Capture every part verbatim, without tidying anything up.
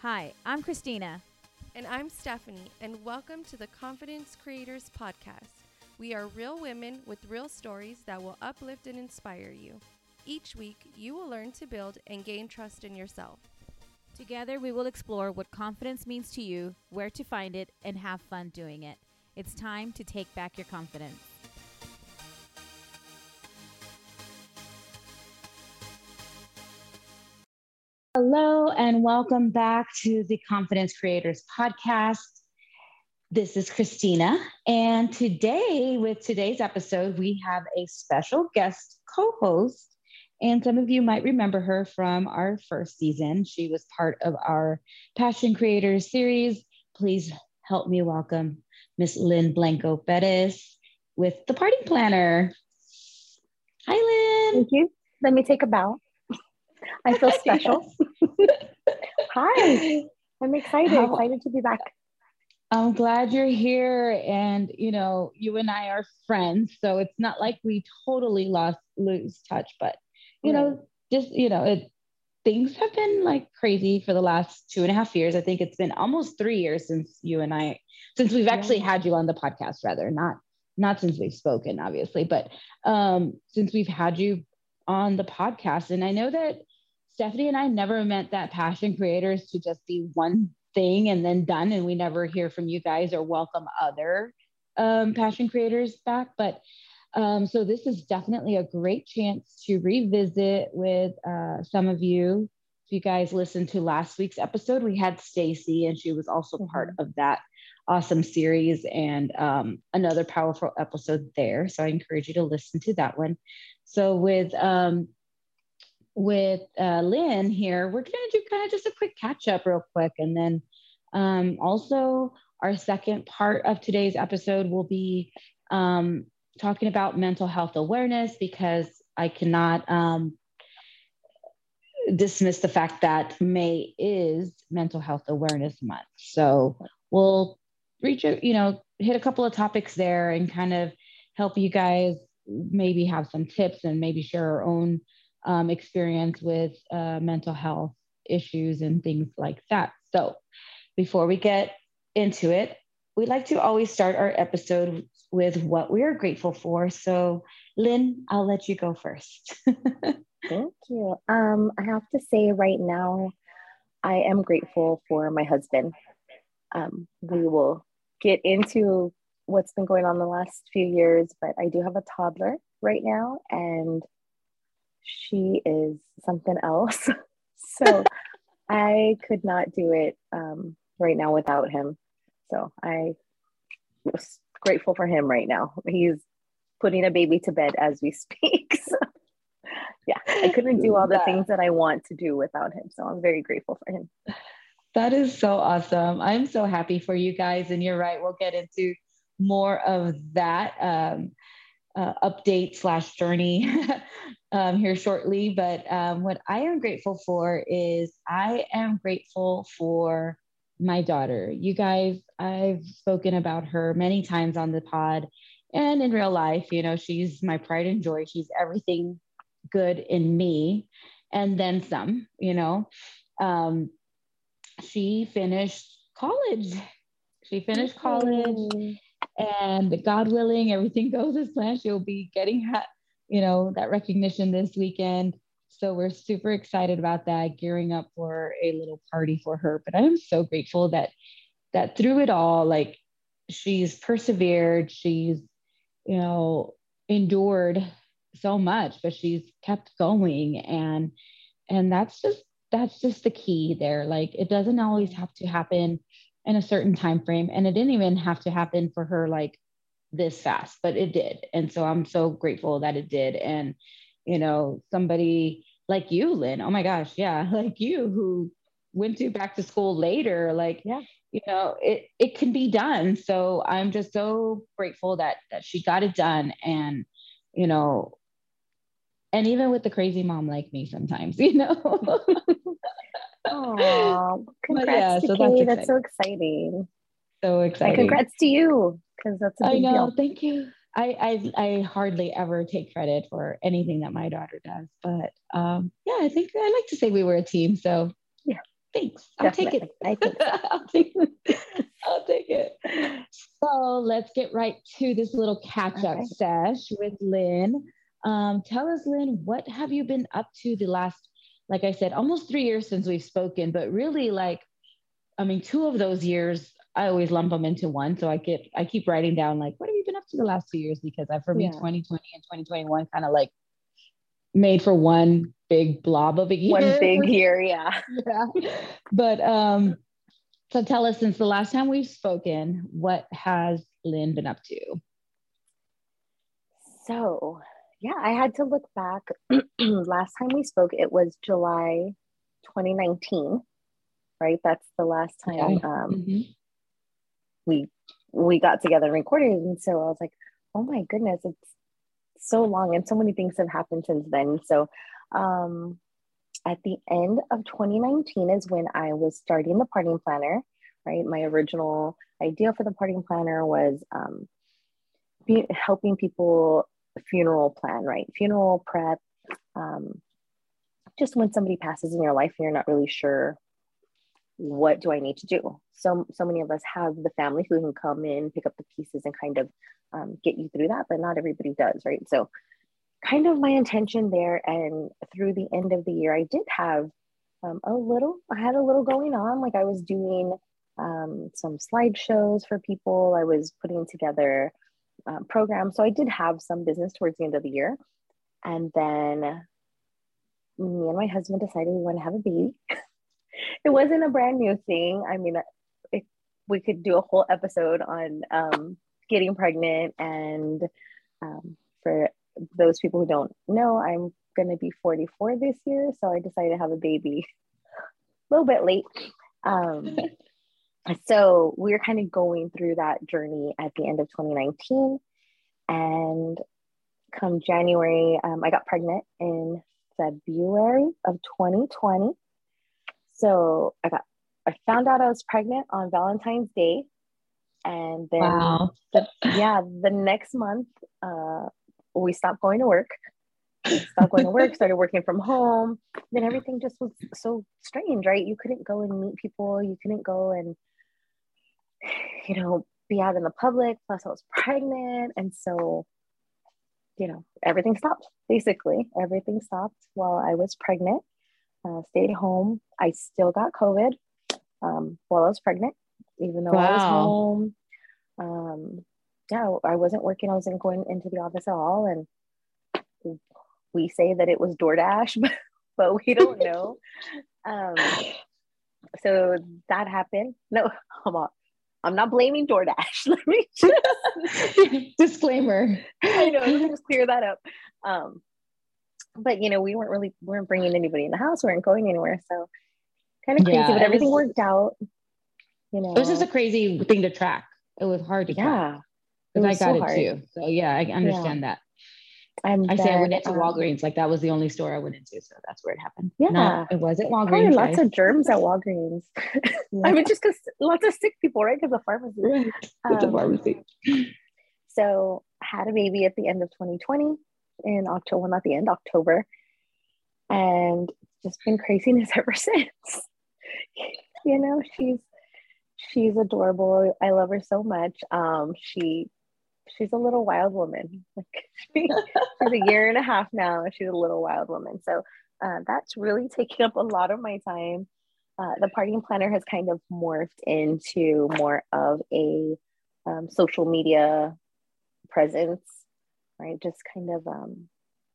Hi, I'm Christina. And I'm Stephanie, and welcome to the Confidence Creators Podcast. We are real women with real stories that will uplift and inspire you. Each week, you will learn to build and gain trust in yourself. Together, we will explore what confidence means to you, where to find it, and have fun doing it. It's time to take back your confidence. Hello, and welcome back to the Confidence Creators Podcast. This is Christina, and today, with today's episode, we have a special guest co-host, and some of you might remember her from our first season. She was part of our Passion Creators series. Please help me welcome Miss Lynn Blanco Perez with the Party Planner. Hi, Lynn. Thank you. Let me take a bow. I feel special. Hi, I'm excited, How, excited to be back. I'm glad you're here. And, you know, you and I are friends, so it's not like we totally lost, lose touch, but, you right. know, just, you know, it, things have been like crazy for the last two and a half years. I think it's been almost three years since you and I, since we've actually yeah. had you on the podcast, rather, not, not since we've spoken, obviously, but um, since we've had you on the podcast. And I know that Stephanie and I never meant that Passion Creators to just be one thing and then done, and we never hear from you guys or welcome other um, Passion Creators back. But um, so this is definitely a great chance to revisit with uh, some of you. If you guys listened to last week's episode, we had Stacy, and she was also mm-hmm. part of that awesome series, and um, another powerful episode there. So I encourage you to listen to that one. So with um, with uh, Lynn here, we're going to do kind of just a quick catch up real quick. And then um, also our second part of today's episode will be um, talking about mental health awareness, because I cannot um, dismiss the fact that May is Mental Health Awareness Month. So we'll reach, you know, hit a couple of topics there and kind of help you guys maybe have some tips and maybe share our own Um, experience with uh, mental health issues and things like that. So before we get into it, we like to always start our episode with what we are grateful for. So Lynn, I'll let you go first. Thank you. Um, I have to say right now, I am grateful for my husband. Um, we will get into what's been going on the last few years, but I do have a toddler right now, and she is something else. So I could not do it um, right now without him. So I was grateful for him right now. He's putting a baby to bed as we speak. So yeah, I couldn't do all the that, things that I want to do without him. So I'm very grateful for him. That is so awesome. I'm so happy for you guys. And you're right, we'll get into more of that um, uh, update slash journey um, here shortly. But um, what I am grateful for is I am grateful for my daughter. You guys, I've spoken about her many times on the pod and in real life. You know, she's my pride and joy. She's everything good in me and then some, you know. Um, she finished college. She finished college. And God willing, everything goes as planned. She'll be getting, ha- you know, that recognition this weekend. So we're super excited about that, gearing up for a little party for her. But I'm so grateful that that through it all, like she's persevered, she's, you know, endured so much, but she's kept going. And and that's just that's just the key there. Like it doesn't always have to happen in a certain time frame, and it didn't even have to happen for her like this fast, but it did. And so I'm so grateful that it did. And you know, somebody like you, Lynn, oh my gosh, yeah, like you, who went to back to school later, like yeah, you know, it it can be done. So I'm just so grateful that that she got it done. And you know, and even with the crazy mom like me sometimes, you know. Oh, congrats yeah, to so Kay. that's, that's so exciting. So exciting. And congrats to you, because that's a big I know, deal. Thank you. I, I I hardly ever take credit for anything that my daughter does, but um, yeah, I think I like to say we were a team. So yeah, thanks. I'll Definitely. take it. I think so. I'll take it. I'll take it. So let's get right to this little catch up Okay. sesh with Lynn. Um, tell us, Lynn, what have you been up to the last, like I said, almost three years since we've spoken, but really like, I mean, two of those years, I always lump them into one. So I get, I keep writing down like, what have you been up to the last two years? Because I, for me, Yeah. twenty twenty and twenty twenty-one kind of like made for one big blob of a year. One big year, yeah. Yeah. But um, so tell us, since the last time we've spoken, what has Lynn been up to? So, yeah, I had to look back. Last time we spoke, it was July twenty nineteen, right? That's the last time Yeah. um, Mm-hmm. we we got together and recorded. And so I was like, oh my goodness, it's so long and so many things have happened since then. So um, at the end of twenty nineteen is when I was starting the parting planner, right? My original idea for the parting planner was um, be, helping people funeral plan, right? Funeral prep. Um, just when somebody passes in your life and you're not really sure what do I need to do. So, so many of us have the family who can come in, pick up the pieces and kind of um, get you through that, but not everybody does, right? So kind of my intention there. And through the end of the year, I did have um, a little, I had a little going on. Like I was doing um, some slideshows for people. I was putting together um, programs. So I did have some business towards the end of the year. And then me and my husband decided we want to have a baby. It wasn't a brand new thing. I mean, it, we could do a whole episode on um, getting pregnant. And um, for those people who don't know, I'm going to be forty-four this year. So I decided to have a baby a little bit late. Um, so we were kind of going through that journey at the end of twenty nineteen. And come January, um, I got pregnant in February of twenty twenty. So I got, I found out I was pregnant on Valentine's Day. And then, Wow. the, yeah, the next month, uh, we stopped going to work. We stopped going to work, started working from home. Then everything just was so strange, right? You couldn't go and meet people. You couldn't go and, you know, be out in the public. Plus I was pregnant. And so, you know, everything stopped. Basically, everything stopped while I was pregnant. Uh, stayed home. I still got COVID um, while I was pregnant, even though wow. I was home. Um, yeah, I wasn't working. I wasn't going into the office at all. And we say that it was DoorDash, but, but we don't know. um, so that happened. No, I'm not, I'm not blaming DoorDash. Let me just disclaimer. I know. Let me just clear that up. Um, But, you know, we weren't really, we weren't bringing anybody in the house. We weren't going anywhere. So kind of crazy, yeah, but everything was, worked out, you know. It was just a crazy thing to track. It was hard to yeah, track. Because I got so it hard. too. So yeah, I understand yeah. that. And I then, say I went into um, Walgreens. Like that was the only store I went into. So that's where it happened. Yeah. No, it wasn't Walgreens. Probably lots guys. of germs at Walgreens. Yeah. I mean, just because lots of sick people, right? Because the pharmacy. Right. Um, the pharmacy. So had a baby at the end of twenty twenty in October, well, not the end, October. And just been craziness ever since. You know, she's she's adorable. I love her so much. Um, she she's a little wild woman. Like she, she's a year and a half now. She's a little wild woman. So uh, that's really taking up a lot of my time. Uh, the parting planner has kind of morphed into more of a um, social media presence, right? Just kind of um,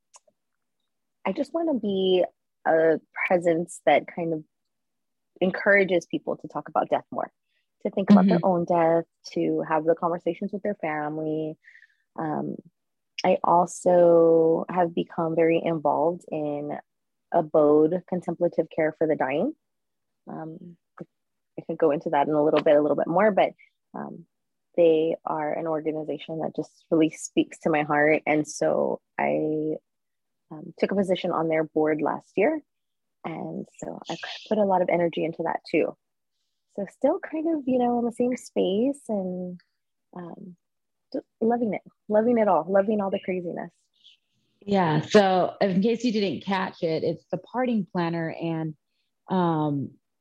I just want to be a presence that kind of encourages people to talk about death more, to think about mm-hmm. their own death, to have the conversations with their family. Um, I also have become very involved in Abode Contemplative Care for the Dying. Um, I could go into that in a little bit, a little bit more, but um, they are an organization that just really speaks to my heart. And so I Um, took a position on their board last year. And so I put a lot of energy into that too. So still kind of, you know, in the same space and um, just loving it, loving it all, loving all the craziness. Yeah. So in case you didn't catch it, it's the parting planner. And um, like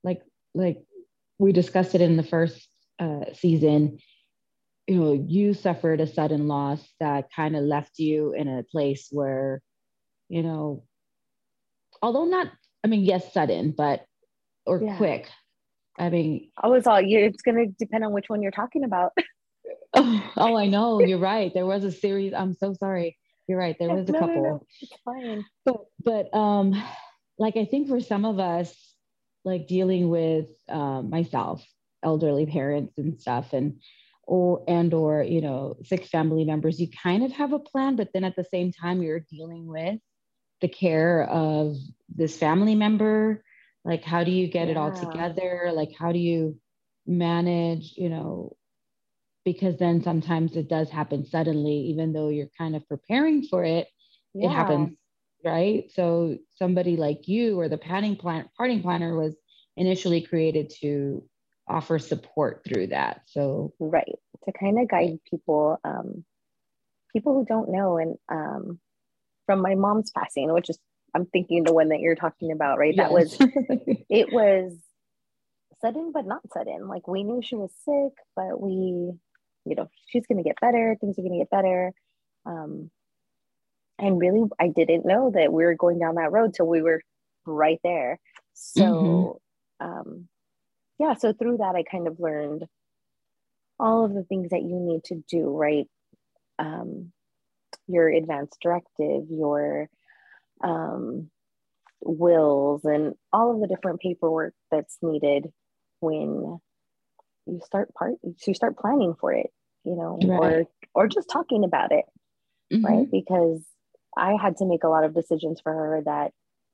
like we discussed it in the first uh, season, you know, you suffered a sudden loss that kind of left you in a place where, you know, although not, I mean, yes, sudden, but, or Yeah. quick. I mean, I was all, you, it's going to depend on which one you're talking about. oh, oh, I know. You're right. There was a series. I'm so sorry. You're right. There was a no, couple. no, no. It's fine. But, but, um, like, I think for some of us, like dealing with um, myself, elderly parents and stuff, and, or, and, or, you know, sick family members, you kind of have a plan, but then at the same time, you're dealing with the care of this family member. Like, how do you get it all Yeah. together? Like, how do you manage, you know, because then sometimes it does happen suddenly, even though you're kind of preparing for it, it Yeah. happens, right? So somebody like you or the parting plan parting planner was initially created to offer support through that. So Right. To kind of guide people, um, people who don't know. And um, from my mom's passing, which is, I'm thinking the one that you're talking about, right? That was, yes. it was sudden, but not sudden. Like we knew she was sick, but we, you know, she's going to get better. Things are going to get better. Um, and really, I didn't know that we were going down that road till we were right there. So, mm-hmm. um, yeah, so through that, I kind of learned all of the things that you need to do, right? Um, your advance directive, your um, wills, and all of the different paperwork that's needed when you start part, you start planning for it, you know, right. or or just talking about it, mm-hmm. right? Because I had to make a lot of decisions for her that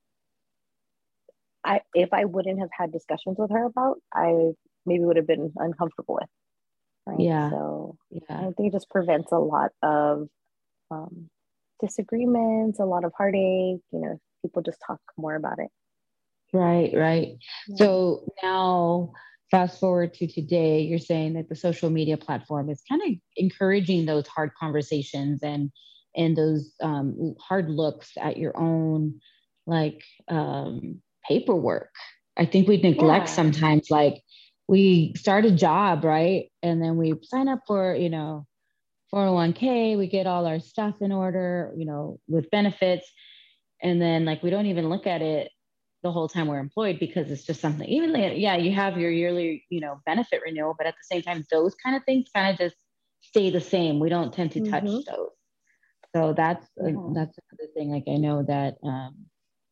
I, if I wouldn't have had discussions with her about, I maybe would have been uncomfortable with. Right. Yeah. So yeah. I think it just prevents a lot of um, disagreements, a lot of heartache, you know, people just talk more about it. Right, right. Yeah. So now fast forward to today, you're saying that the social media platform is kind of encouraging those hard conversations and and those um, hard looks at your own like um, paperwork. I think we neglect yeah. sometimes, like we start a job, right? And then we sign up for, you know, four oh one k, we get all our stuff in order, you know, with benefits. And then like, we don't even look at it the whole time we're employed because it's just something, even like, yeah, you have your yearly, you know, benefit renewal, but at the same time, those kind of things kind of just stay the same. We don't tend to touch mm-hmm. those. So that's, yeah. uh, that's another thing. Like, I know that um,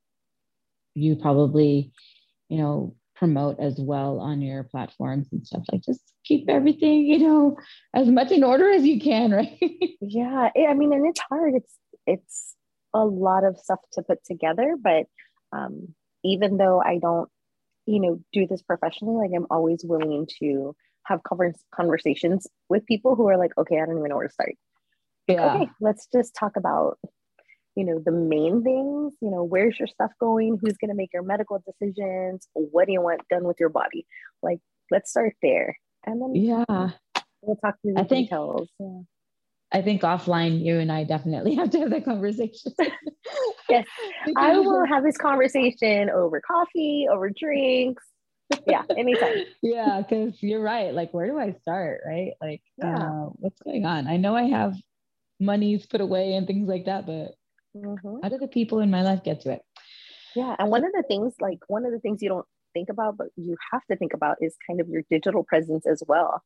you probably, you know, promote as well on your platforms and stuff, like just keep everything, you know, as much in order as you can, right? Yeah. I mean, and it's hard. It's, it's a lot of stuff to put together, but um, even though I don't, you know, do this professionally, like I'm always willing to have conversations with people who are like, okay, I don't even know where to start. Like, yeah. Okay, let's just talk about, you know, the main things, you know, where's your stuff going? Who's going to make your medical decisions? What do you want done with your body? Like, let's start there. And then yeah, we'll talk through the I details. Think, yeah. I think offline, you and I definitely have to have that conversation. Yes, I will have this conversation over coffee, over drinks. Yeah, anytime. Yeah, because you're right. Like, where do I start, right? Like, yeah. uh, what's going on? I know I have monies put away and things like that, but mm-hmm. how do the people in my life get to it? Yeah, and one of the things, like one of the things you don't think about, but you have to think about is kind of your digital presence as well.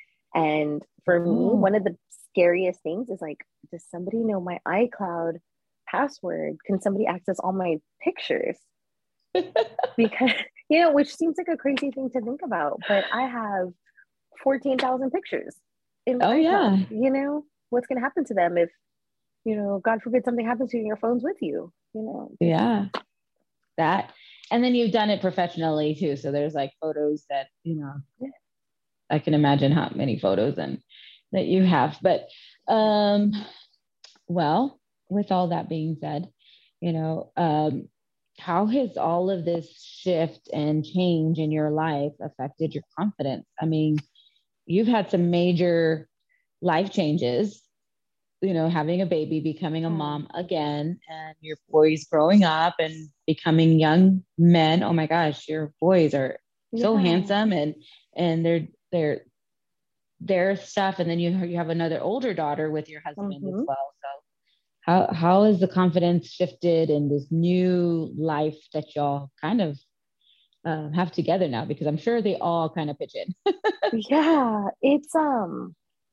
And for me, oh. one of the scariest things is like, does somebody know my iCloud password? Can somebody access all my pictures? Because, you know, which seems like a crazy thing to think about, but I have fourteen thousand pictures in my oh, iCloud. yeah. You know, what's going to happen to them if, you know, God forbid something happens to you and your phone's with you, you know? Just... Yeah. That. And then you've done it professionally too. So there's like photos that, you know, yeah. I can imagine how many photos and that you have. But, um, well, with all that being said, you know, um, how has all of this shift and change in your life affected your confidence? I mean, you've had some major life changes, you know, having a baby, becoming a mom again, and your boys growing up and becoming young men. Oh my gosh, your boys are so Yeah. handsome, and and they're they're their stuff, and then you you have another older daughter with your husband as Mm-hmm. well. So how how has the confidence shifted in this new life that y'all kind of uh, have together now? Because I'm sure they all kind of pitch in. Yeah, it's um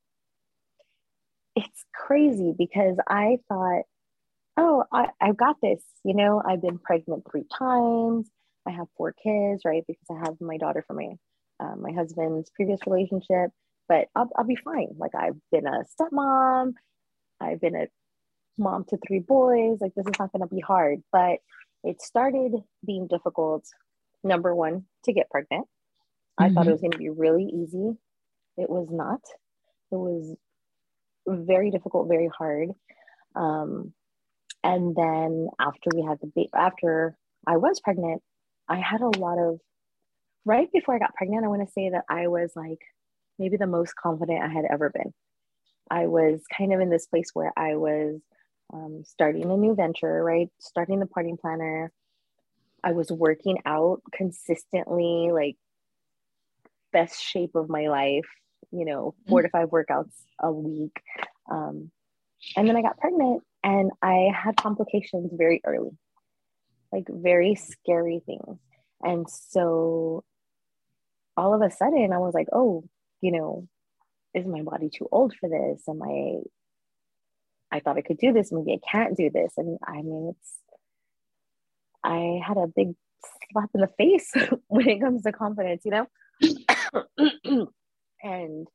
it's crazy because I thought, oh, I, I've got this. You know, I've been pregnant three times. I have four kids, right? Because I have my daughter from my uh, my husband's previous relationship, but I'll, I'll be fine. Like I've been a stepmom. I've been a mom to three boys. Like this is not going to be hard. But it started being difficult. Number one, to get pregnant. I thought it Mm-hmm. was going to be really easy. It was not. It was very difficult, very hard. Um, and then after we had the baby, after I was pregnant, I had a lot of, right before I got pregnant, I want to say that I was like maybe the most confident I had ever been. I was kind of in this place where I was um, starting a new venture, right? Starting the party planner. I was working out consistently, like best shape of my life, you know, four to five workouts a week. Um, and then I got pregnant and I had complications very early, like very scary things. And so all of a sudden I was like, oh, you know, is my body too old for this? Am I, I thought I could do this. Maybe I can't do this. And I mean, it's, I had a big slap in the face when it comes to confidence, you know? And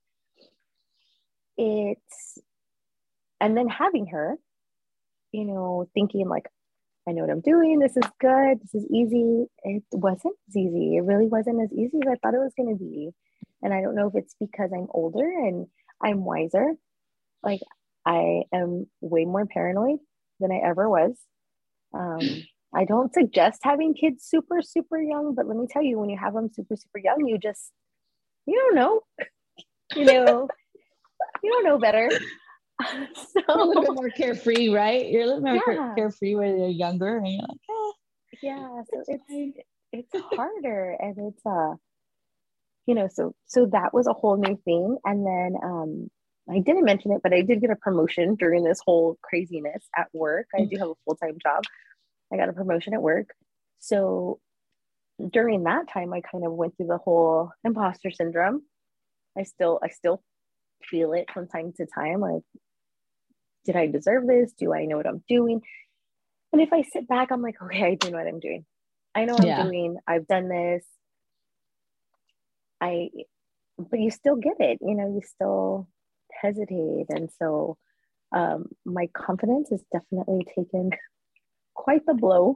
it's, and then having her, you know, thinking like, I know what I'm doing. This is good. This is easy. It wasn't as easy. It really wasn't as easy as I thought it was going to be. And I don't know if it's because I'm older and I'm wiser. Like I am way more paranoid than I ever was. Um, I don't suggest having kids super, super young, but let me tell you, when you have them super, super young, you just, you don't know, you know, you don't know better. So You're a little bit more carefree, right? You're a little more yeah, carefree when you're younger, and you're like, oh, yeah. So it's it's fine. it's harder, and it's uh, you know, so so that was a whole new thing. And then um, I didn't mention it, but I did get a promotion during this whole craziness at work. I do have a full time job. I got a promotion at work, so during that time, I kind of went through the whole imposter syndrome. I still I still feel it from time to time, like, did I deserve this? Do I know what I'm doing? And if I sit back, I'm like, okay, I do know what I'm doing. I know what I'm Yeah, doing. I've done this. I, but you still get it, you know, you still hesitate. And so um, my confidence has definitely taken quite the blow,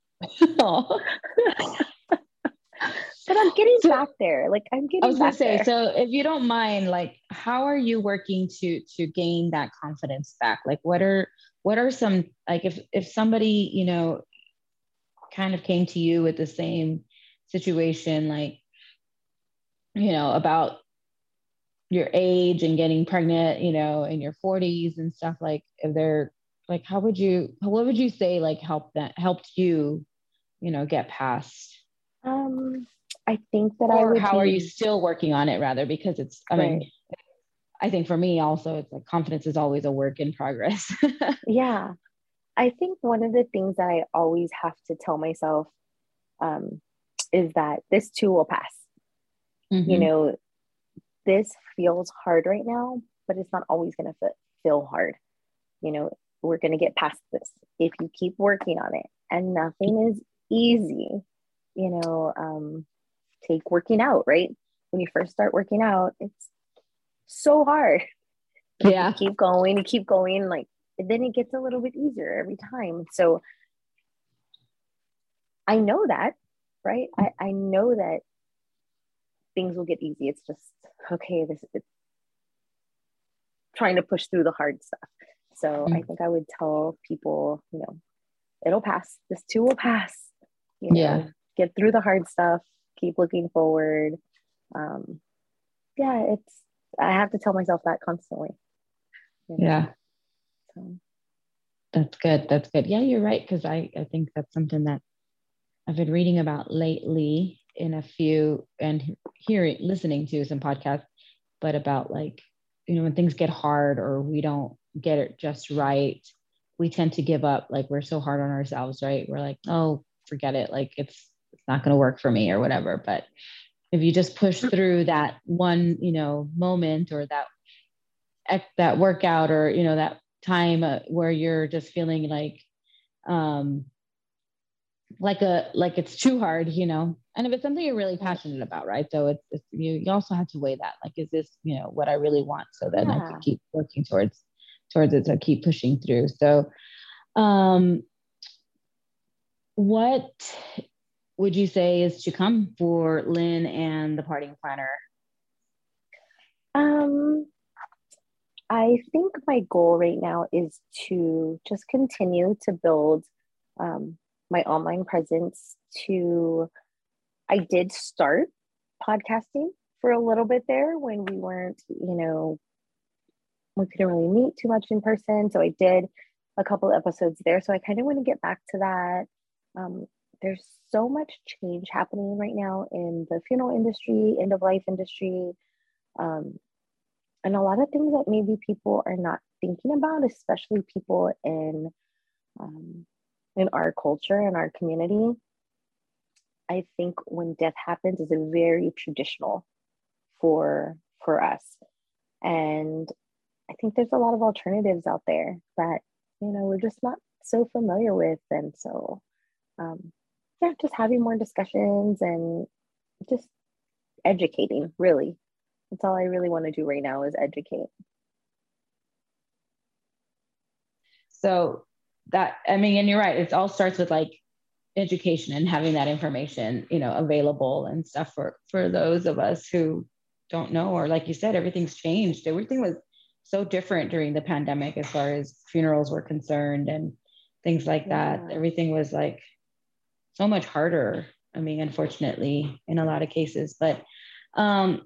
but I'm getting so back there. Like I'm I getting was gonna back say, there. so if you don't mind, like, how are you working to to gain that confidence back? Like, what are what are some, like, if if somebody, you know, kind of came to you with the same situation, like, you know, about your age and getting pregnant, you know, in your forties and stuff, like, if they're like, how would you, what would you say, like, help that helped you, you know, get past? Um, I think that I Or would how are you be still working on it, rather? Because it's, I right. mean, I think for me also, it's like confidence is always a work in progress. Yeah. I think one of the things that I always have to tell myself um, is that this too will pass. You Mm-hmm. know, this feels hard right now, but it's not always going to feel hard. You know, we're going to get past this if you keep working on it. And nothing is easy. You know, um, take working out, right? When you first start working out, it's so hard. But you Yeah. keep going, you keep going, like, then it gets a little bit easier every time. So I know that, right? I, I know that things will get easy. It's just, okay, this is trying to push through the hard stuff. So I think I would tell people, you know, it'll pass. This too will pass. You Yeah. know, get through the hard stuff, keep looking forward. Um, yeah, it's, I have to tell myself that constantly. You know? Yeah. So. That's good. That's good. Yeah, you're right. Cause I, I think that's something that I've been reading about lately. in a few and hearing, listening to some podcasts, but about like, you know, when things get hard or we don't get it just right, we tend to give up. Like we're so hard on ourselves, right? We're like, oh, forget it. Like it's, it's not going to work for me or whatever. But if you just push through that one, you know, moment or that, that workout or, you know, that time uh, where you're just feeling like, um, like a, like it's too hard, you know, and if it's something you're really passionate about, right? So it's, it's you, you also have to weigh that, like, is this, you know, what I really want? So then yeah. I can keep working towards, towards it. So keep pushing through. So, um, what would you say is to come for Lynn and the Parting Planner? Um, I think my goal right now is to just continue to build um, my online presence. To, I did start podcasting for a little bit there when we weren't, you know, we couldn't really meet too much in person. So I did a couple of episodes there. So I kind of want to get back to that. Um, there's so much change happening right now in the funeral industry, end of life industry, um, and a lot of things that maybe people are not thinking about, especially people in um, in our culture and our community. I think when death happens is a very traditional for for us, and I think there's a lot of alternatives out there that, you know, we're just not so familiar with. And so, um, yeah, just having more discussions and just educating, really. That's all I really want to do right now is educate. So that, I mean, and you're right, it all starts with like education and having that information, you know, available and stuff for, for those of us who don't know, or like you said, everything's changed. Everything was so different during the pandemic as far as funerals were concerned and things like that. Yeah. Everything was like so much harder. I mean, unfortunately, in a lot of cases, but, um,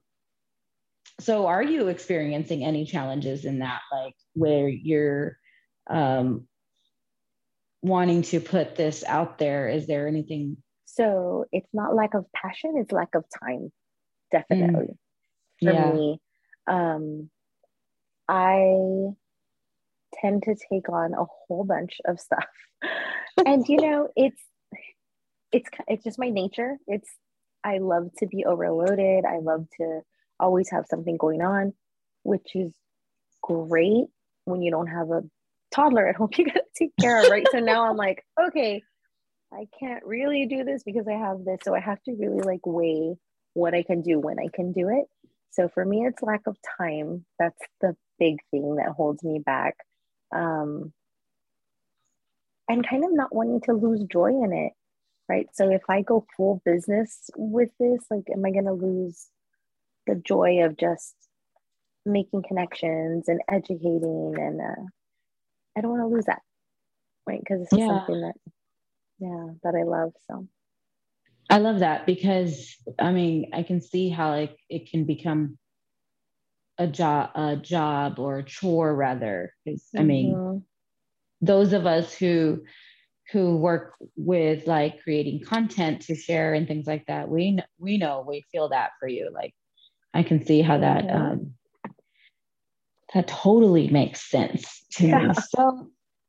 so are you experiencing any challenges in that, like where you're, um, wanting to put this out there? Is there anything? So it's not lack of passion, it's lack of time. Definitely. Mm. For yeah. me, um, I tend to take on a whole bunch of stuff. And, you know, it's, it's, it's just my nature. It's, I love to be overloaded. I love to always have something going on, which is great when you don't have a toddler at home you gotta take care of, right? So now I'm like, okay, I can't really do this because I have this. So I have to really like weigh what I can do when I can do it. So for me, it's lack of time. That's the big thing that holds me back. Um, and kind of not wanting to lose joy in it, right? So if I go full business with this, like, am I going to lose the joy of just making connections and educating? And uh, I don't want to lose that, right? Because this is yeah. something that, yeah, that I love. So I love that because, I mean, I can see how like it can become a job, a job or a chore rather. Because mm-hmm. I mean, those of us who who work with like creating content to share and things like that, we we know we feel that for you. Like I can see how that mm-hmm. um, that totally makes sense to yeah. me. So,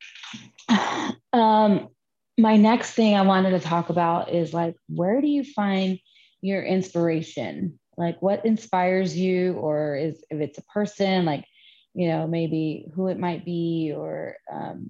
um, my next thing I wanted to talk about is like, where do you find your inspiration? Like what inspires you, or is, if it's a person, like, you know, maybe who it might be, or, um,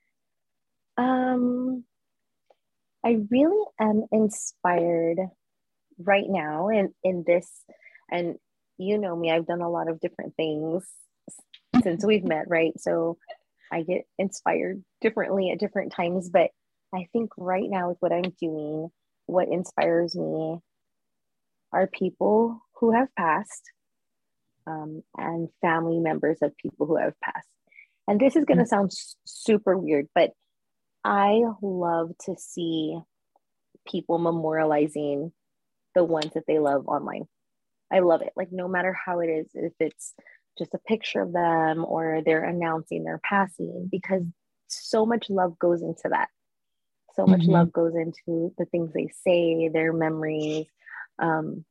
um, I really am inspired right now in, in this, and you know me, I've done a lot of different things since we've met, right? So I get inspired differently at different times, but I think right now with what I'm doing, what inspires me are people who have passed um, and family members of people who have passed. And this is going to sound super weird, but I love to see people memorializing the ones that they love online. I love it. Like no matter how it is, if it's just a picture of them or they're announcing their passing, because so much love goes into that. So much mm-hmm. love goes into the things they say, their memories. Um,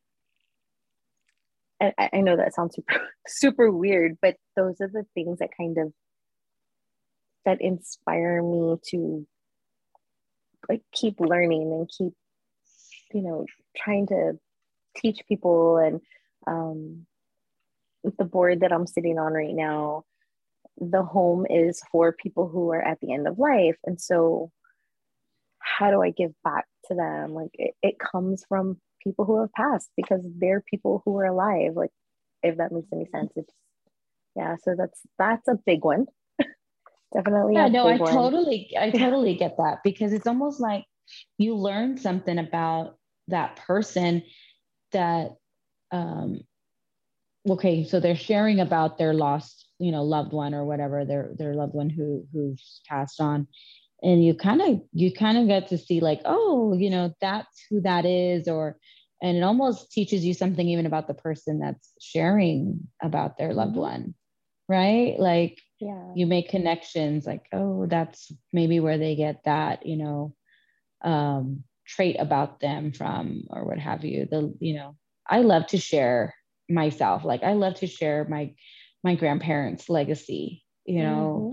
and I, I know that sounds super, super weird, but those are the things that kind of that inspire me to like keep learning and keep, you know, trying to teach people. And um, with the board that I'm sitting on right now, the home is for people who are at the end of life. And so how do I give back to them? Like it, it comes from people who have passed because they're people who are alive. Like if that makes any sense. It's yeah, so that's that's a big one. Definitely Yeah, a no, I big one. totally, I totally get that because it's almost like you learn something about that person that, um, okay, so they're sharing about their lost, you know, loved one or whatever, their their loved one who who's passed on, and you kind of you kind of get to see like, oh, you know, that's who that is, or and it almost teaches you something even about the person that's sharing about their loved Mm-hmm. one, right? Like Yeah. you make connections like, oh, that's maybe where they get that, you know, um, trait about them from or what have you. The, you know, I love to share myself. Like I love to share my my grandparents' legacy. You know, Mm-hmm.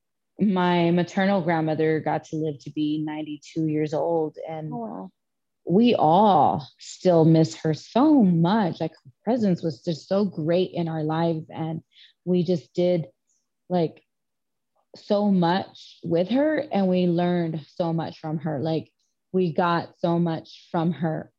my maternal grandmother got to live to be ninety-two years old, Oh, and wow. we all still miss her so much. Like her presence was just so great in our lives, and we just did like so much with her, and we learned so much from her. Like we got so much from her,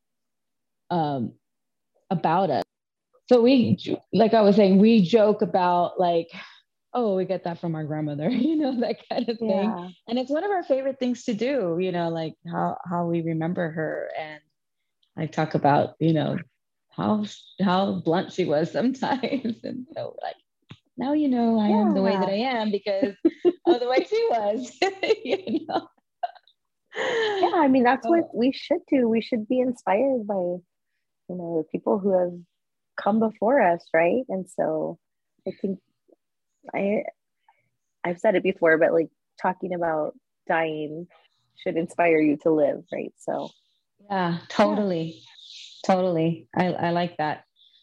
um, about us. So we, like I was saying, we joke about like, oh, we get that from our grandmother, you know, that kind of thing. Yeah. And it's one of our favorite things to do, you know, like how how we remember her, and I talk about, you know, how how blunt she was sometimes, and so like now you know I am the way that Yeah. I am because of the way she was, you know. Yeah. I mean, that's what Oh, we should do. We should be inspired by, you know, people who have come before us, right? And so I think I I've said it before, but like talking about dying should inspire you to live, right? So yeah, yeah. totally, totally. I I like that.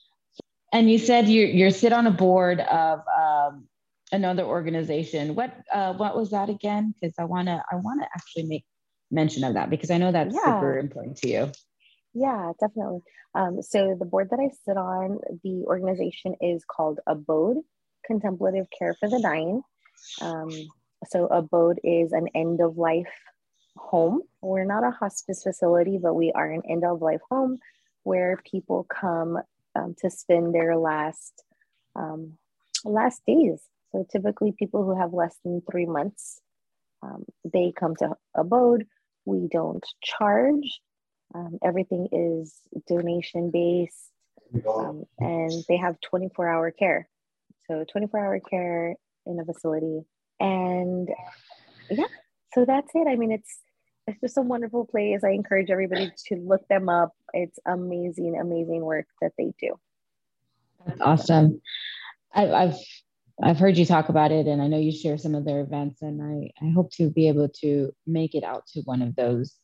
And you said you you sit on a board of, um, another organization. What uh, what was that again? Because I wanna I wanna actually make mention of that because I know that's Yeah. super important to you. Yeah, definitely. Um, so the board that I sit on, the organization is called Abode Contemplative Care for the Dying. Um, so Abode is an end of life home. We're not a hospice facility, but we are an end of life home where people come um, to spend their last um, last days. So typically, people who have less than three months, um, they come to Abode. We don't charge. Um, everything is donation based, um, and they have twenty-four hour care. So twenty-four hour care in a facility, and yeah, so that's it. I mean, it's it's just a wonderful place. I encourage everybody to look them up. It's amazing, amazing work that they do. That's So awesome. I, I've I've heard you talk about it, and I know you share some of their events, and I I hope to be able to make it out to one of those.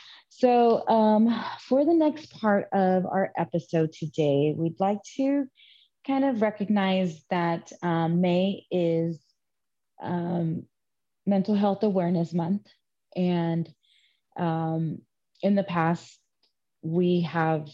So, um, for the next part of our episode today, we'd like to kind of recognize that, um, May is, um, Mental Health Awareness Month. And, um, in the past, we have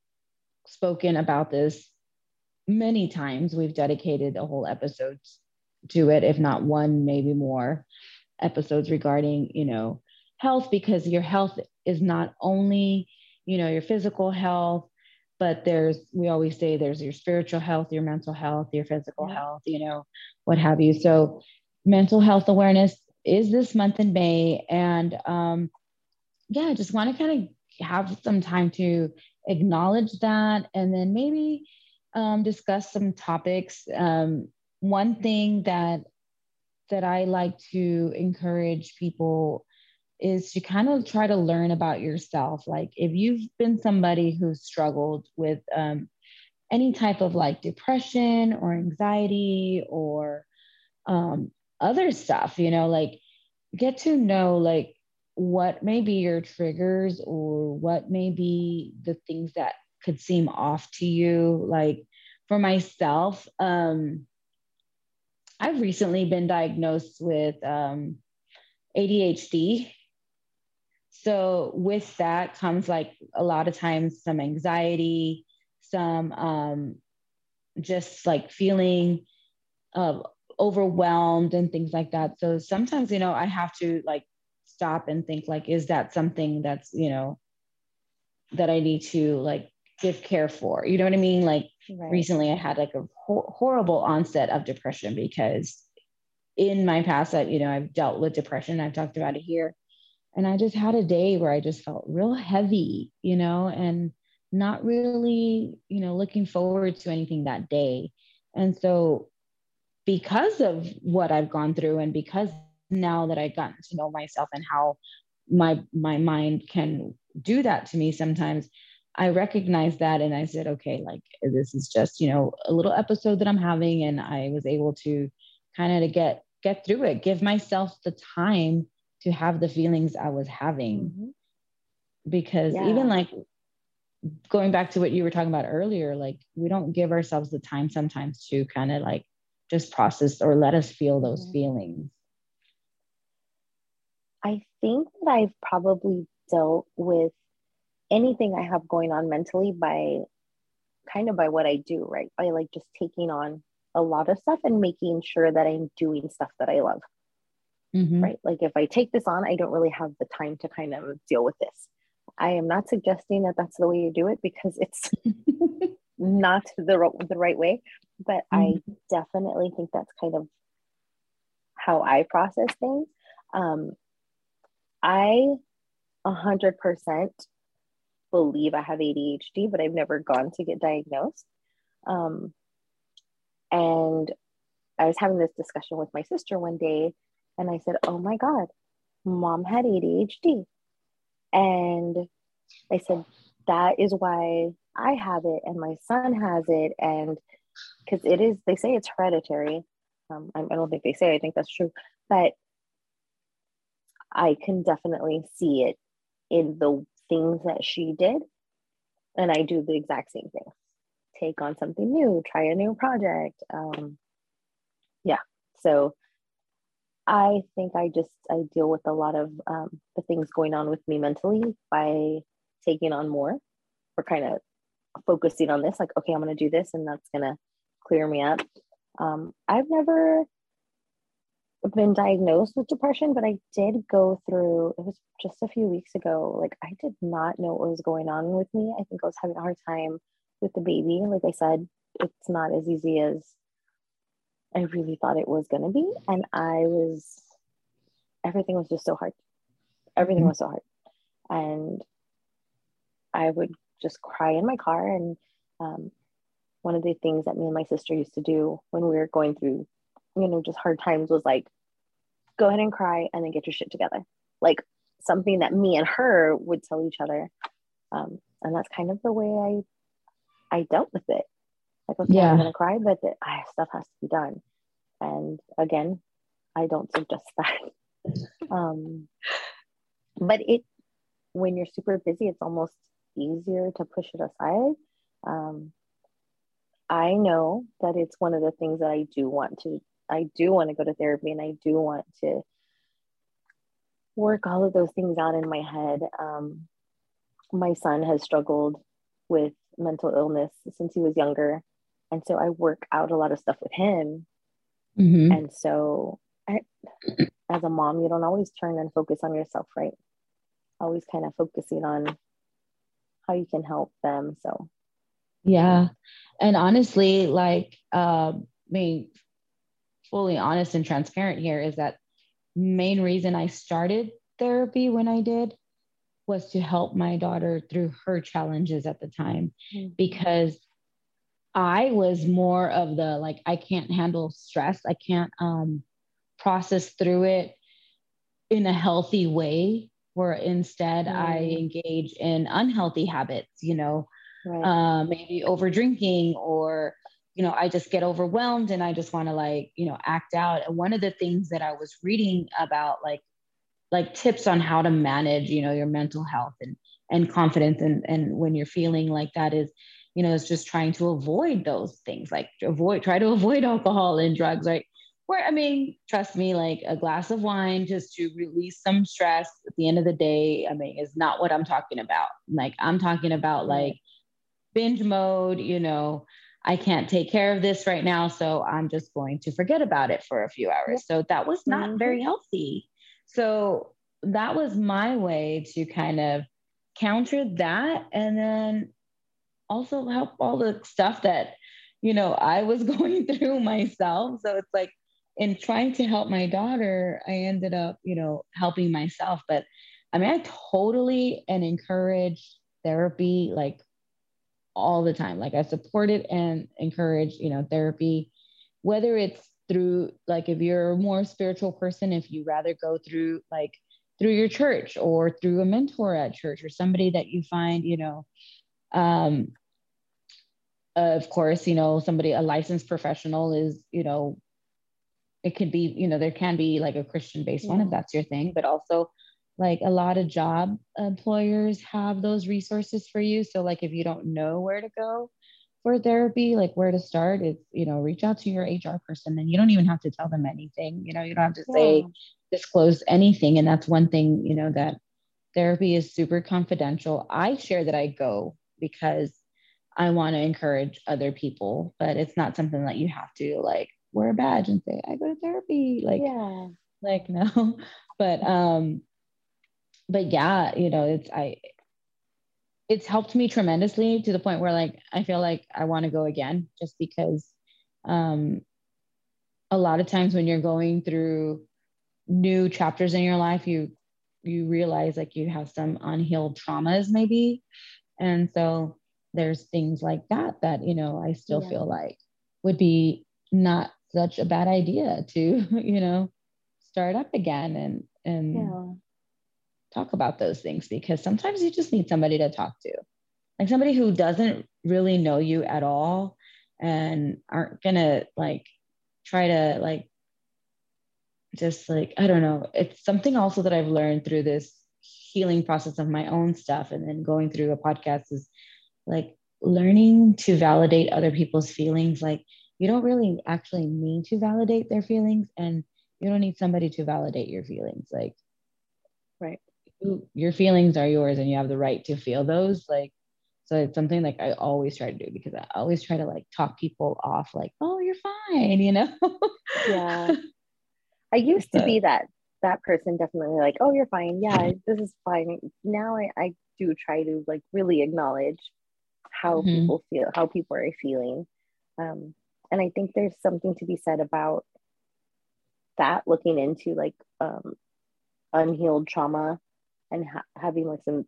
spoken about this many times. We've dedicated a whole episode to it, if not one, maybe more episodes regarding, you know, health, because your health is not only, you know, your physical health, but there's, we always say there's your spiritual health, your mental health, your physical yeah, health, you know, what have you. So mental health awareness is this month in May. And, um, yeah, I just want to kind of have some time to acknowledge that, and then maybe, um, discuss some topics. Um, one thing that that I like to encourage people is to kind of try to learn about yourself. Like if you've been somebody who's struggled with, um, any type of like depression or anxiety or, um, other stuff, you know, like get to know like what may be your triggers or what may be the things that could seem off to you. Like for myself, um, I've recently been diagnosed with um, A D H D. So with that comes like a lot of times some anxiety, some um, just like feeling uh, overwhelmed and things like that. So sometimes, you know, I have to like stop and think like, is that something that's, you know, that I need to like give care for? You know what I mean? Like right. Recently I had like a ho- horrible onset of depression because in my past that, you know, I've dealt with depression. I've talked about it here. And I just had a day where I just felt real heavy, you know, and not really, you know, looking forward to anything that day. And so because of what I've gone through and because now that I've gotten to know myself and how my my mind can do that to me sometimes, I recognize that and I said, okay, like this is just, you know, a little episode that I'm having, and I was able to kind of get get through it, give myself the time to have the feelings I was having. Mm-hmm. Because yeah. Even like going back to what you were talking about earlier, like we don't give ourselves the time sometimes to kind of like just process or let us feel those mm-hmm. feelings. I think that I've probably dealt with anything I have going on mentally by kind of by what I do, right? By like just taking on a lot of stuff and making sure that I'm doing stuff that I love. Mm-hmm. Right? Like if I take this on, I don't really have the time to kind of deal with this. I am not suggesting that that's the way you do it because it's not the, the right way, but mm-hmm. I definitely think that's kind of how I process things. Um, I one hundred percent believe I have A D H D, but I've never gone to get diagnosed. Um, and I was having this discussion with my sister one day, and I said, oh my God, mom had A D H D. And I said, that is why I have it and my son has it. And because it is, they say it's hereditary. Um, I, I don't think they say, I think that's true. But I can definitely see it in the things that she did. And I do the exact same thing. Take on something new, try a new project. Um, yeah. So I think I just, I deal with a lot of um, the things going on with me mentally by taking on more or kind of focusing on this, like, okay, I'm going to do this and that's going to clear me up. Um, I've never been diagnosed with depression, but I did go through, it was just a few weeks ago. Like I did not know what was going on with me. I think I was having a hard time with the baby. Like I said, it's not as easy as I really thought it was going to be. And I was, everything was just so hard. Everything mm-hmm. was so hard. And I would just cry in my car. And um, one of the things that me and my sister used to do when we were going through, you know, just hard times was like, go ahead and cry and then get your shit together. Like something that me and her would tell each other. Um, and that's kind of the way I, I dealt with it. Like, okay, yeah. I'm going to cry, but the, ah, stuff has to be done. And again, I don't suggest that. um, but it, when you're super busy, it's almost easier to push it aside. Um, I know that it's one of the things that I do want to, I do want to go to therapy and I do want to work all of those things out in my head. Um, my son has struggled with mental illness since he was younger. And so I work out a lot of stuff with him. Mm-hmm. And so I, as a mom, you don't always turn and focus on yourself, right? Always kind of focusing on how you can help them. So, yeah. And honestly, like, uh, being fully honest and transparent here is that main reason I started therapy when I did was to help my daughter through her challenges at the time, mm-hmm. because I was more of the, like, I can't handle stress. I can't um, process through it in a healthy way, where instead mm. I engage in unhealthy habits, you know, right. uh, maybe over drinking, or, you know, I just get overwhelmed and I just want to like, you know, act out. And one of the things that I was reading about, like, like tips on how to manage, you know, your mental health and and confidence. And, and when you're feeling like that is, you know, it's just trying to avoid those things, like avoid, try to avoid alcohol and drugs, right? Where, I mean, trust me, like a glass of wine just to release some stress at the end of the day, I mean, is not what I'm talking about. Like, I'm talking about like binge mode, you know, I can't take care of this right now, so I'm just going to forget about it for a few hours. So that was not Mm-hmm. very healthy. So that was my way to kind of counter that. And then also help all the stuff that, you know, I was going through myself. So it's like, in trying to help my daughter, I ended up, you know, helping myself. But I mean, I totally and encourage therapy like all the time. Like I support it and encourage, you know, therapy, whether it's through, like, if you're a more spiritual person, if you rather go through like through your church or through a mentor at church or somebody that you find, you know, um, of course, you know, somebody, a licensed professional is, you know, it could be, you know, there can be like a Christian based yeah. one if that's your thing, but also like a lot of job employers have those resources for you. So like, if you don't know where to go for therapy, like where to start, it's, you know, reach out to your H R person, and you don't even have to tell them anything, you know, you don't have to yeah. say, disclose anything. And that's one thing, you know, that therapy is super confidential. I share that I go because I want to encourage other people, but it's not something that you have to like wear a badge and say, I go to therapy. Like, yeah. like, no, but, um, but yeah, you know, it's, I, it's helped me tremendously to the point where like, I feel like I want to go again, just because, um, a lot of times when you're going through new chapters in your life, you, you realize like you have some unhealed traumas maybe. And so there's things like that, that, you know, I still yeah. feel like would be not such a bad idea to, you know, start up again and, and yeah. talk about those things, because sometimes you just need somebody to talk to, like somebody who doesn't really know you at all and aren't gonna like try to like, just like, I don't know. It's something also that I've learned through this healing process of my own stuff. And then going through a podcast is like learning to validate other people's feelings. Like, you don't really actually need to validate their feelings, and you don't need somebody to validate your feelings. Like, right. You, your feelings are yours and you have the right to feel those. Like, so it's something like I always try to do, because I always try to like talk people off like, oh, you're fine, you know? Yeah. I used to be that, that person, definitely like, oh, you're fine. Yeah, this is fine. Now I, I do try to like really acknowledge how mm-hmm. people feel, how people are feeling. Um, and I think there's something to be said about that, looking into like um, unhealed trauma and ha- having like some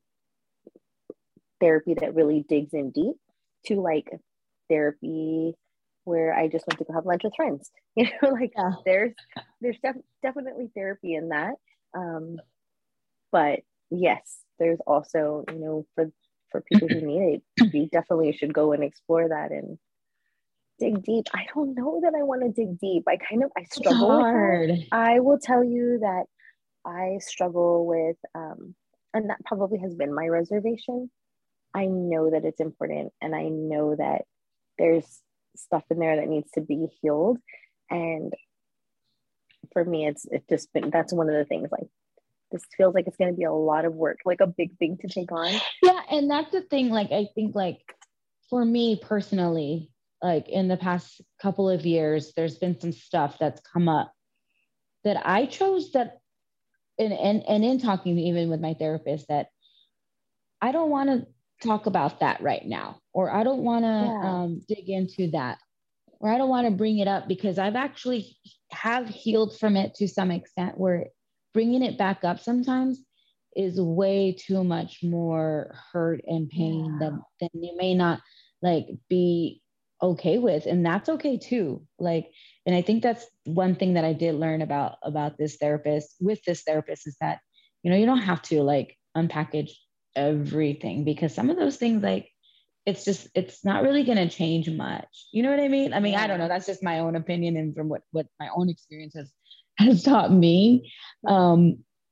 therapy that really digs in deep, to like therapy where I just went to go have lunch with friends. You know, like yeah. there's there's def- definitely therapy in that. Um, but yes, there's also, you know, for for people who need it, you definitely should go and explore that and dig deep. I don't know that I want to dig deep. I kind of I struggle with that. I will tell you that I struggle with, um, and that probably has been my reservation. I know that it's important, and I know that there's stuff in there that needs to be healed. And for me, it's it's just been, that's one of the things, like, this feels like it's going to be a lot of work, like a big thing to take on. Yeah. And that's the thing, like, I think like for me personally, like in the past couple of years, there's been some stuff that's come up that I chose that, and, and, and in talking even with my therapist, that I don't want to talk about that right now, or I don't want to yeah. um, dig into that, or I don't want to bring it up, because I've actually have healed from it to some extent, where bringing it back up sometimes is way too much more hurt and pain yeah. than, than you may not like be okay with. And that's okay too. Like, and I think that's one thing that I did learn about, about this therapist with this therapist is that, you know, you don't have to like unpackage everything, because some of those things, like, it's just, it's not really going to change much. You know what I mean? I mean, yeah. I don't know. That's just my own opinion. And from what, what my own experience has, has taught me. Um,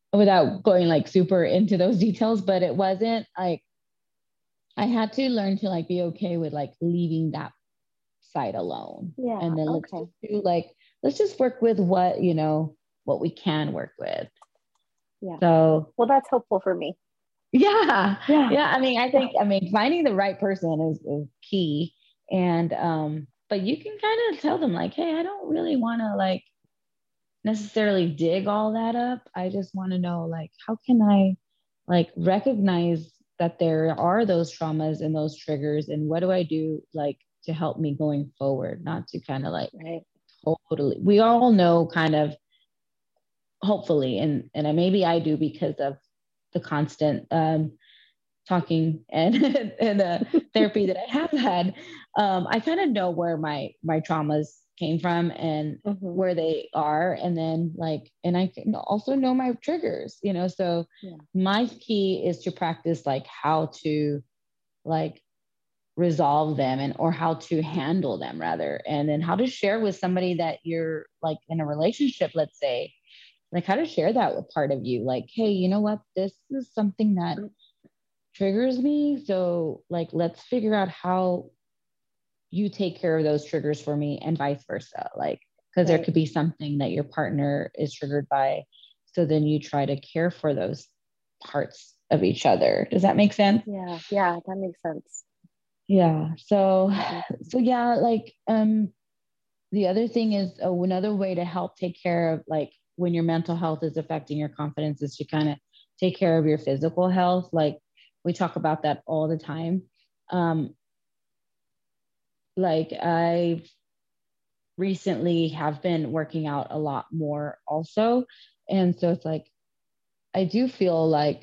without going like super into those details, but it wasn't like, I had to learn to like be okay with like leaving that side alone. Yeah. And then let's Okay. just do like, let's just work with what, you know, what we can work with. Yeah. So, well, that's helpful for me. yeah. Yeah. Yeah. I mean, I think, I mean, finding the right person is, is key. And, um, but you can kind of tell them like, hey, I don't really want to like necessarily dig all that up. I just want to know like, how can I like recognize that there are those traumas and those triggers, and what do I do like to help me going forward, not to kind of like right. totally, we all know kind of, hopefully, and and maybe I do because of the constant um talking and and the therapy that I have had. um I kind of know where my my traumas came from and Mm-hmm. where they are, and then like, and I can also know my triggers, you know. So Yeah. my key is to practice like how to like resolve them, and or how to handle them rather, and then how to share with somebody that you're like in a relationship, let's say, like how to share that with part of you, like, hey, you know what, this is something that triggers me, so like let's figure out how you take care of those triggers for me, and vice versa, like, because right. there could be something that your partner is triggered by, so then you try to care for those parts of each other. Does that make sense? Yeah, yeah, that makes sense. Yeah. So, so yeah, like, um, the other thing is, oh, another way to help take care of like when your mental health is affecting your confidence is to kind of take care of your physical health. Like we talk about that all the time. Um, like I recently have been working out a lot more also. And so it's like, I do feel like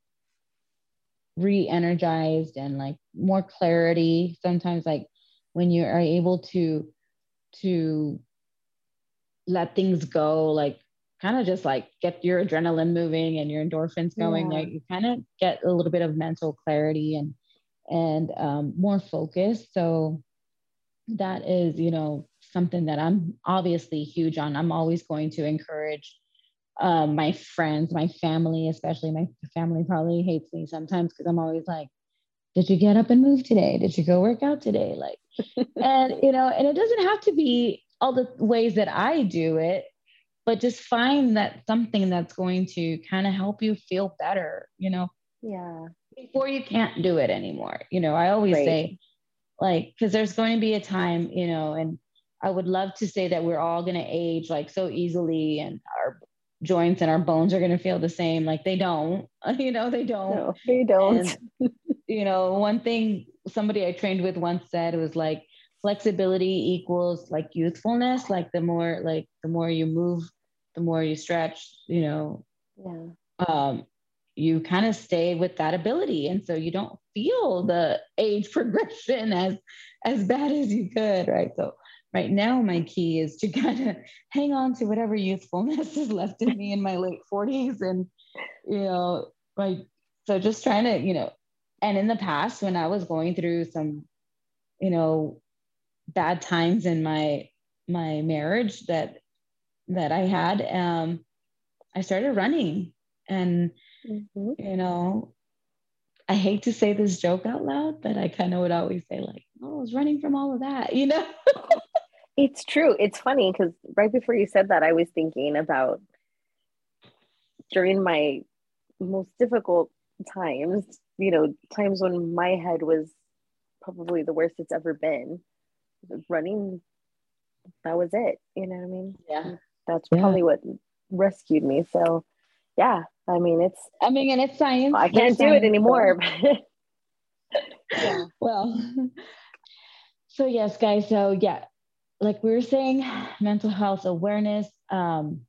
re-energized and like more clarity sometimes, like when you are able to to let things go, like kind of just like get your adrenaline moving and your endorphins going, yeah. Like you kind of get a little bit of mental clarity and and um, more focus. So that is, you know, something that I'm obviously huge on. I'm always going to encourage um, my friends, my family, especially my family probably hates me sometimes because I'm always like, did you get up and move today? Did you go work out today? Like, and, you know, and it doesn't have to be all the ways that I do it, but just find that something that's going to kind of help you feel better, you know? Yeah. Before you can't do it anymore. You know, I always right. say, like, because there's going to be a time, you know, and I would love to say that we're all going to age like so easily and our joints and our bones are going to feel the same. Like they don't, you know, they don't. No, they don't. And, you know, one thing somebody I trained with once said, it was like flexibility equals like youthfulness. Like the more, like the more you move, the more you stretch, you know, yeah. um, you kind of stay with that ability. And so you don't feel the age progression as, as bad as you could. Right. So right now, my key is to kind of hang on to whatever youthfulness is left in me in my late forties. And, you know, like, so just trying to, you know, and in the past, when I was going through some, you know, bad times in my, my marriage that, that I had, um, I started running. And, mm-hmm. you know, I hate to say this joke out loud, but I kind of would always say like, oh, I was running from all of that, you know? It's true. It's funny because right before you said that, I was thinking about during my most difficult times, you know, times when my head was probably the worst it's ever been. Running, that was it. You know what I mean? Yeah. That's yeah. probably what rescued me. So, yeah, I mean, it's. I mean, and it's science. I can't do it anymore. yeah. Well, so yes, guys. So yeah, like we were saying, mental health awareness um,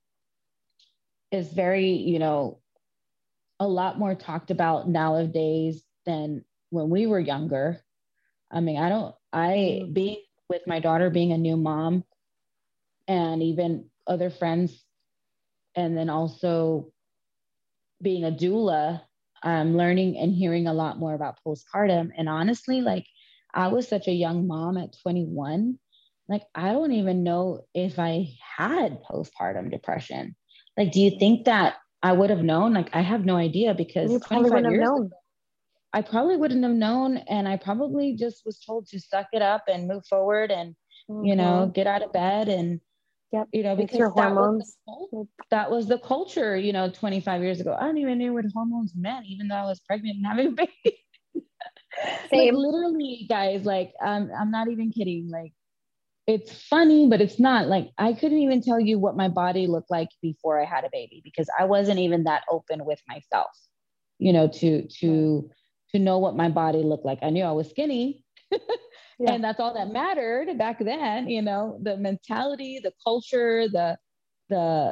is very, you know, a lot more talked about nowadays than when we were younger. I mean, I don't, I being with my daughter, being a new mom, and even other friends, and then also being a doula, I'm learning and hearing a lot more about postpartum. And honestly, like I was such a young mom at twenty-one. Like, I don't even know if I had postpartum depression. Like, do you think that I would have known. Like, I have no idea, because You probably twenty-five wouldn't have years known. ago, I probably wouldn't have known. And I probably just was told to suck it up and move forward and, mm-hmm. you know, get out of bed. And, yep. you know, because your that hormones. Was the, that was the culture, you know, twenty-five years ago. I don't even know what hormones meant, even though I was pregnant and having a baby. Same. Like, literally, guys, like, um, I'm not even kidding. Like, it's funny, but it's not. Like, I couldn't even tell you what my body looked like before I had a baby, because I wasn't even that open with myself, you know, to, to, to know what my body looked like. I knew I was skinny yeah. and that's all that mattered back then, you know, the mentality, the culture, the, the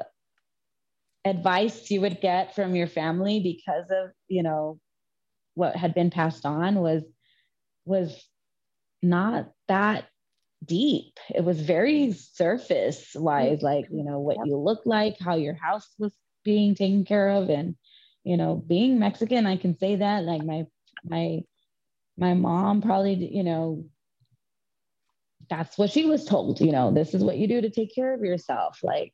advice you would get from your family because of, you know, what had been passed on was, was not that deep. It was very surface wise, like, you know, what yep. you look like, how your house was being taken care of. And, you know, being Mexican, I can say that, like, my, my, my mom probably, you know, that's what she was told, you know, this is what you do to take care of yourself. Like,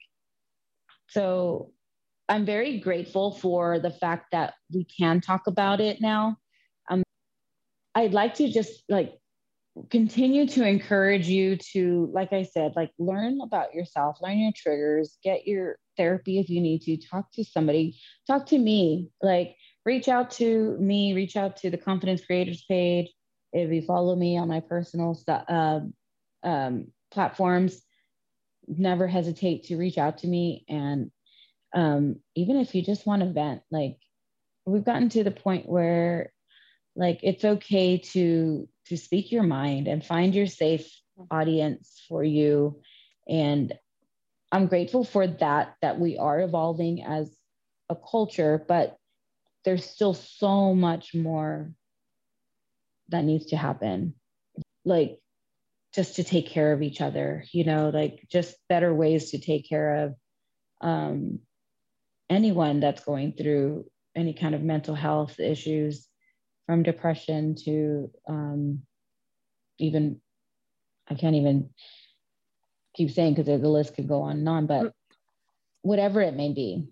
so I'm very grateful for the fact that we can talk about it now. Um, I'd like to just like continue to encourage you to, like I said, like, learn about yourself, learn your triggers, get your therapy if you need to, talk to somebody, talk to me, like, reach out to me, reach out to the Confidence Creators page. If you follow me on my personal uh, um, platforms, never hesitate to reach out to me. And um, even if you just want to vent, like, we've gotten to the point where, like, it's okay to to speak your mind and find your safe audience for you. And I'm grateful for that, that we are evolving as a culture, but there's still so much more that needs to happen. Like, just to take care of each other, you know, like, just better ways to take care of um, anyone that's going through any kind of mental health issues, from depression to um, even, I can't even keep saying because the list could go on and on, but whatever it may be,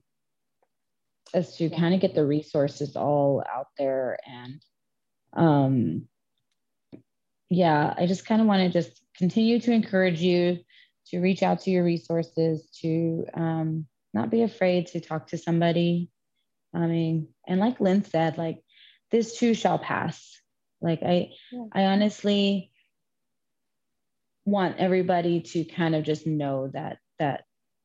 is to yeah. kind of get the resources all out there. And um, yeah, I just kind of want to just continue to encourage you to reach out to your resources, to um, not be afraid to talk to somebody. I mean, and like Lynn said, like, this too shall pass. Like, I, yeah. I honestly want everybody to kind of just know that, that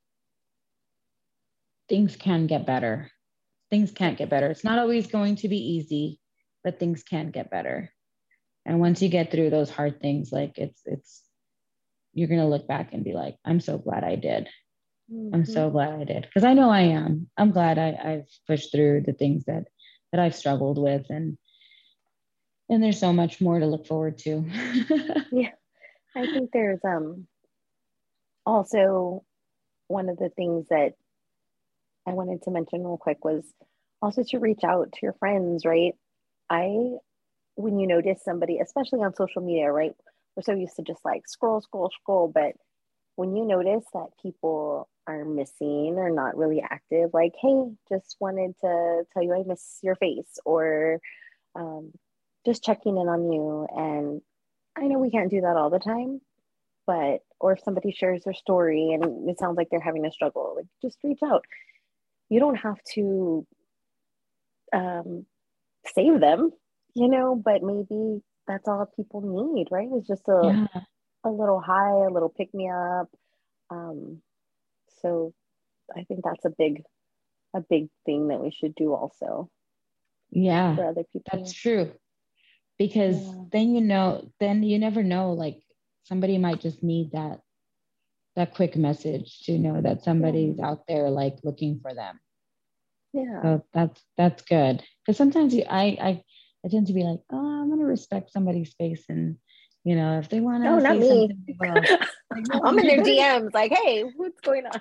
things can get better. Things can't get better. It's not always going to be easy, but things can get better. And once you get through those hard things, like, it's, it's, you're going to look back and be like, I'm so glad I did. Mm-hmm. I'm so glad I did. Cause I know I am. I'm glad I, I've pushed through the things that, that I've struggled with. And, and there's so much more to look forward to. Yeah. I think there's um also one of the things that I wanted to mention real quick was also to reach out to your friends, right? I, when you notice somebody, especially on social media, right? We're so used to just like scroll, scroll, scroll. But when you notice that people are missing or not really active, like, hey, just wanted to tell you I miss your face, or um, just checking in on you. And I know we can't do that all the time, but, or if somebody shares their story and it sounds like they're having a struggle, like, just reach out. You don't have to um, save them, you know, but maybe that's all people need, right? It's just a, yeah. a little hi, a little pick me up. Um, so I think that's a big, a big thing that we should do also. Yeah, for other people. That's true. Because yeah. then, you know, then you never know, like, somebody might just need that, that quick message to know that somebody's yeah. out there, like, looking for them. Yeah. So that's, that's good. Because sometimes you, I, I, I tend to be like, oh, I'm going to respect somebody's space. And, you know, if they want to no, say not me. something, well, like, no, I'm in their D Ms like, hey, what's going on?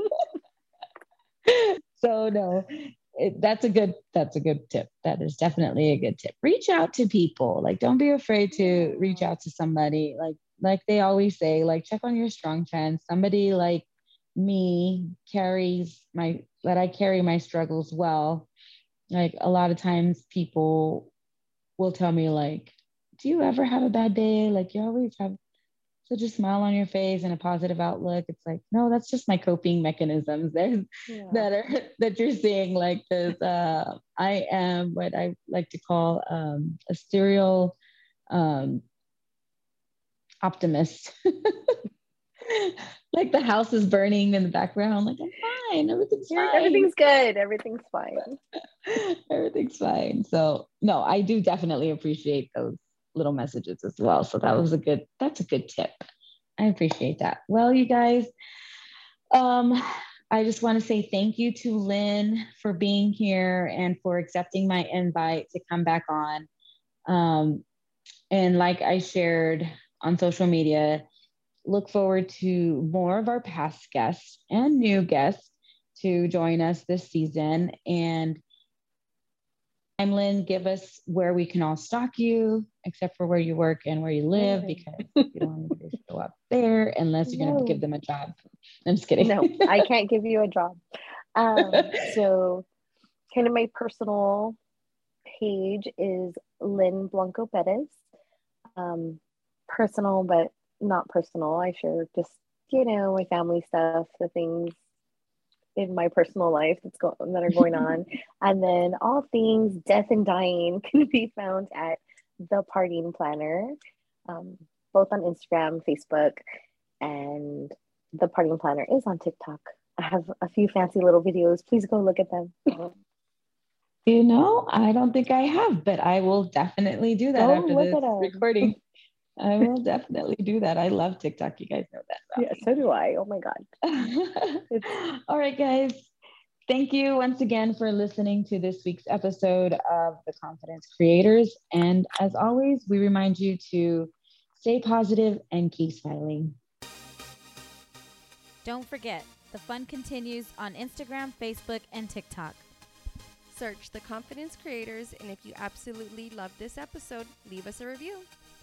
So no, it, that's a good, that's a good tip. That is definitely a good tip. Reach out to people. Like, don't be afraid to reach out to somebody. Like, like they always say, like, check on your strong friends. Somebody, like, me carries my, that I carry my struggles well. Like a lot of times people will tell me like, do you ever have a bad day? Like you always have such a smile on your face and a positive outlook. It's like, no, that's just my coping mechanisms. There's yeah. that are that you're seeing. Like this, uh, I am what I like to call um, a serial um, optimist. Like the house is burning in the background. Like I'm fine. Everything's fine. Everything's good. Everything's fine. Everything's fine. So no, I do definitely appreciate those little messages as well. So that was a good, that's a good tip. I appreciate that. Well, you guys, um, I just want to say thank you to Lynn for being here and for accepting my invite to come back on. Um, and like I shared on social media, look forward to more of our past guests and new guests to join us this season. And Lynn, give us where we can all stalk you, except for where you work and where you live, because you don't want to show up there unless you're no. going to give them a job. I'm just kidding. No, I can't give you a job. Um, so kind of my personal page is Lynn Blanco Perez. Um, personal, but not personal. I share just, you know, my family stuff, the things in my personal life that's go- that are going on. And then all things death and dying can be found at The Parting Planner, um, both on Instagram, Facebook, and The Parting Planner is on TikTok. I have a few fancy little videos. Please go look at them. You know, I don't think I have, but I will definitely do that go after this recording. I will definitely do that. I love TikTok. You guys know that. Yeah, me. So do I. Oh my God. All right, guys. Thank you once again for listening to this week's episode of The Confidence Creators. And as always, we remind you to stay positive and keep smiling. Don't forget, the fun continues on Instagram, Facebook, and TikTok. Search The Confidence Creators, and if you absolutely love this episode, leave us a review.